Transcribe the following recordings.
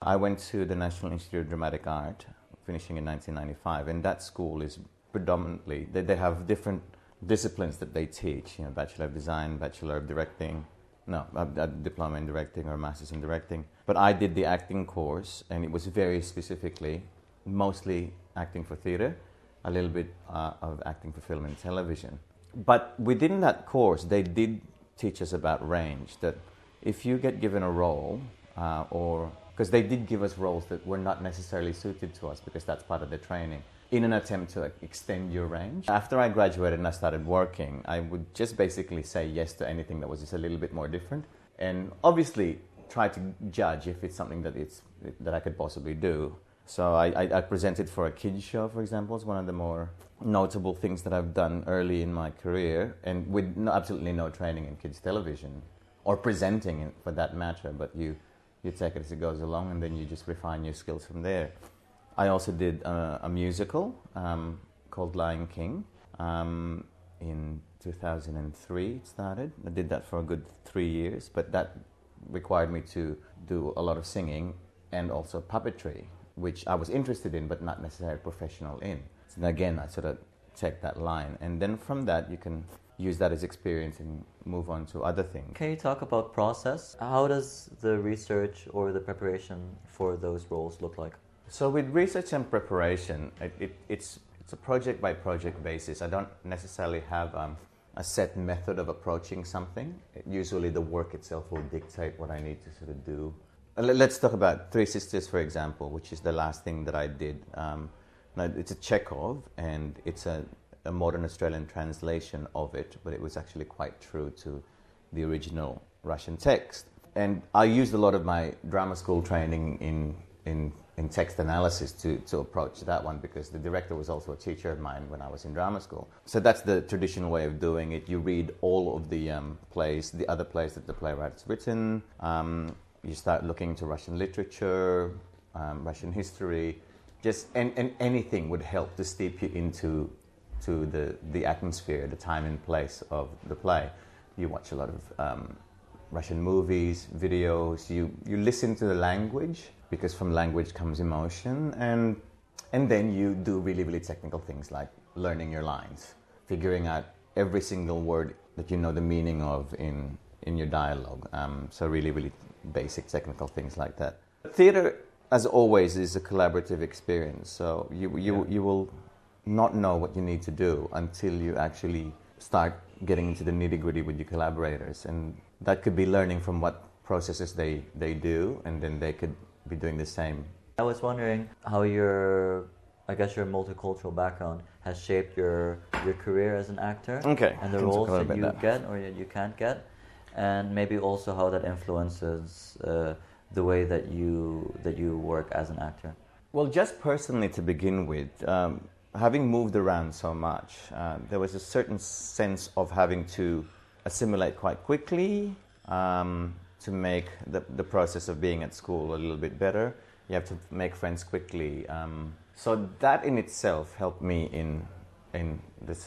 I went to the National Institute of Dramatic Art, finishing in 1995, and that school is predominantly, they have different disciplines that they teach, Bachelor of Design, Bachelor of Directing, a diploma in directing or master's in directing. But I did the acting course, and it was very specifically, mostly acting for theatre, a little bit of acting for film and television. But within that course, they did teach us about range, that if you get given a role, because they did give us roles that were not necessarily suited to us, because that's part of the training, in an attempt to extend your range. After I graduated and I started working, I would just basically say yes to anything that was just a little bit more different, and obviously try to judge if it's something that I could possibly do. So I presented for a kids show, for example. It's one of the more notable things that I've done early in my career, and with absolutely no training in kids television, or presenting for that matter, but you take it as it goes along, and then you just refine your skills from there. I also did a musical called Lion King. In 2003 it started. I did that for a good 3 years, but that required me to do a lot of singing and also puppetry, which I was interested in but not necessarily professional in. So again, I sort of checked that line, and then from that you can use that as experience and move on to other things. Can you talk about process? How does the research or the preparation for those roles look like? So with research and preparation, it's a project-by-project basis. I don't necessarily have a set method of approaching something. Usually the work itself will dictate what I need to sort of do. Let's talk about Three Sisters, for example, which is the last thing that I did. It's a Chekhov, and it's a modern Australian translation of it, but it was actually quite true to the original Russian text. And I used a lot of my drama school training in text analysis to approach that one, because the director was also a teacher of mine when I was in drama school. So that's the traditional way of doing it. You read all of the plays, the other plays that the playwright's written. You start looking into Russian literature, Russian history. And anything would help to steep you into the atmosphere, the time and place of the play. You watch a lot of Russian movies, videos. You listen to the language, because from language comes emotion, and then you do really, really technical things like learning your lines, figuring out every single word that you know the meaning of in your dialogue. So really, really basic technical things like that. Theatre, as always, is a collaborative experience. So you will not know what you need to do until you actually start getting into the nitty-gritty with your collaborators, and that could be learning from what processes they do, and then they could be doing the same. I was wondering how your multicultural background has shaped your career as an actor, and the roles that you get or that you can't get, and maybe also how that influences the way that you work as an actor. Well, just personally to begin with, having moved around so much, there was a certain sense of having to assimilate quite quickly, to make the process of being at school a little bit better. You have to make friends quickly. So that in itself helped me in this,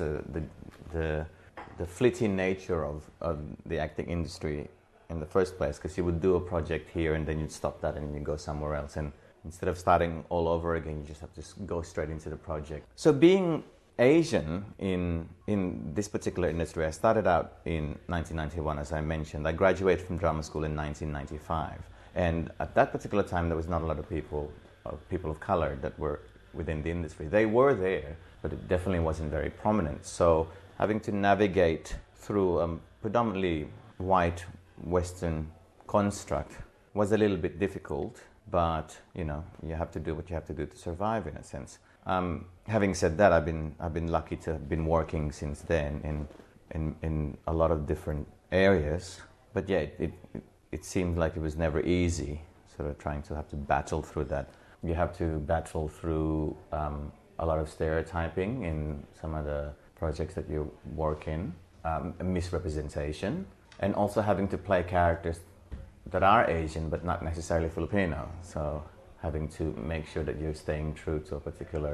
the fleeting nature of the acting industry in the first place, because you would do a project here and then you'd stop that and you go somewhere else. And instead of starting all over again, you just have to go straight into the project. So being Asian in this particular industry, I started out in 1991, as I mentioned. I graduated from drama school in 1995. And at that particular time, there was not a lot of people of color that were within the industry. They were there, but it definitely wasn't very prominent. So having to navigate through a predominantly white Western construct was a little bit difficult, but you have to do what you have to do to survive, in a sense. Having said that, I've been lucky to have been working since then in a lot of different areas. But yeah, it seemed like it was never easy, sort of trying to have to battle through that. You have to battle through a lot of stereotyping in some of the projects that you work in, misrepresentation, and also having to play characters that are Asian but not necessarily Filipino. So having to make sure that you're staying true to a particular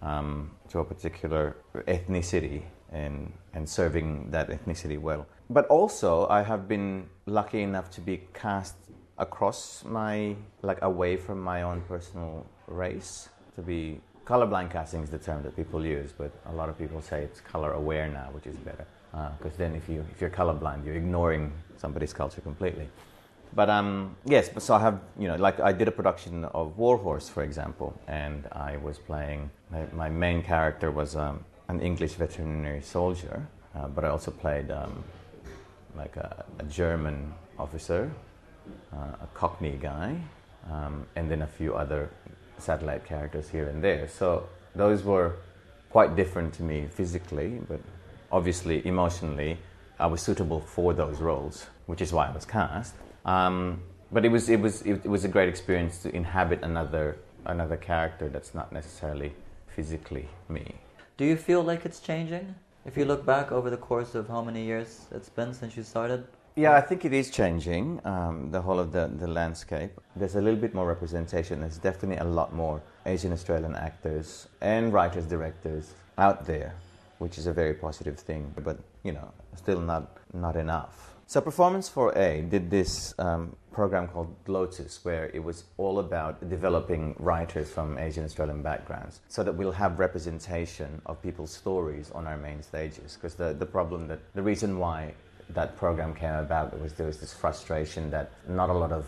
ethnicity and serving that ethnicity well. But also, I have been lucky enough to be cast across away from my own personal race. To be colorblind casting is the term that people use, but a lot of people say it's color aware now, which is better. Because then if you're colorblind, you're ignoring somebody's culture completely. But yes, so I have, I did a production of Warhorse, for example, and I was playing, my main character was an English veterinary soldier, but I also played a German officer, a Cockney guy, and then a few other satellite characters here and there. So those were quite different to me physically, but obviously emotionally I was suitable for those roles, which is why I was cast. But it was a great experience to inhabit another character that's not necessarily physically me. Do you feel like it's changing? If you look back over the course of how many years it's been since you started? Yeah, I think it is changing, the whole of the landscape. There's a little bit more representation. There's definitely a lot more Asian Australian actors and writers, directors out there, which is a very positive thing, but still not enough. So Performance 4A did this program called Lotus, where it was all about developing writers from Asian Australian backgrounds so that we'll have representation of people's stories on our main stages. Because the reason why that program came about was there was this frustration that not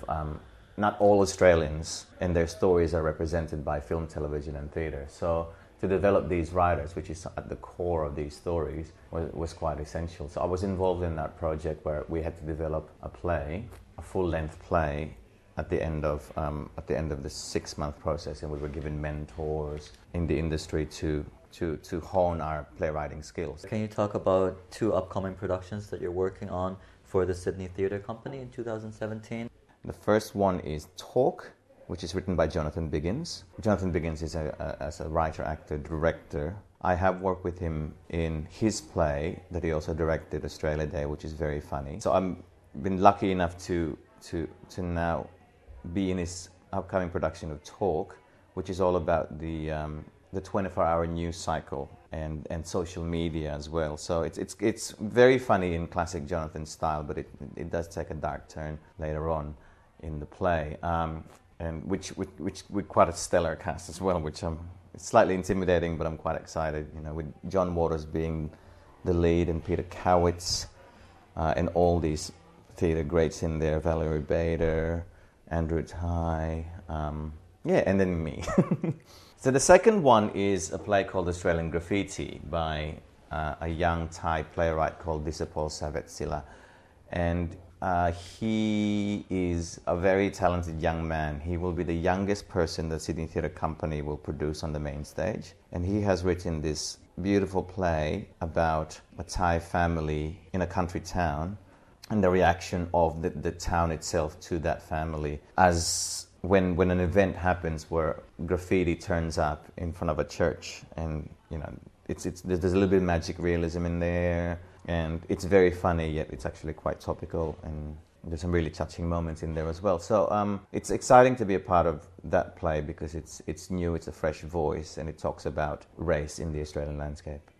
all Australians and their stories are represented by film, television and theatre. So to develop these writers, which is at the core of these stories, was quite essential. So I was involved in that project where we had to develop a full-length play at the end of the 6-month process, and we were given mentors in the industry to hone our playwriting skills. Can you talk about 2 upcoming productions that you're working on for the Sydney Theatre Company in 2017? The first one is Talk, which is written by Jonathan Biggins. Jonathan Biggins is as a writer, actor, director. I have worked with him in his play that he also directed, Australia Day, which is very funny. So I've been lucky enough to now be in his upcoming production of Talk, which is all about the 24-hour news cycle and social media as well. So it's very funny in classic Jonathan style, but it does take a dark turn later on in the play. And which with quite a stellar cast as well, which it's slightly intimidating, but I'm quite excited. With John Waters being the lead and Peter Kowitz, and all these theatre greats in there, Valerie Bader, Andrew Tai, and then me. So the second one is a play called Australian Graffiti by a young Thai playwright called Disapol Savetsila, and he is a very talented young man. He will be the youngest person the Sydney Theatre Company will produce on the main stage. And he has written this beautiful play about a Thai family in a country town and the reaction of the town itself to that family. As when an event happens where graffiti turns up in front of a church, and there's a little bit of magic realism in there. And it's very funny, yet it's actually quite topical, and there's some really touching moments in there as well. So it's exciting to be a part of that play because it's new, it's a fresh voice, and it talks about race in the Australian landscape.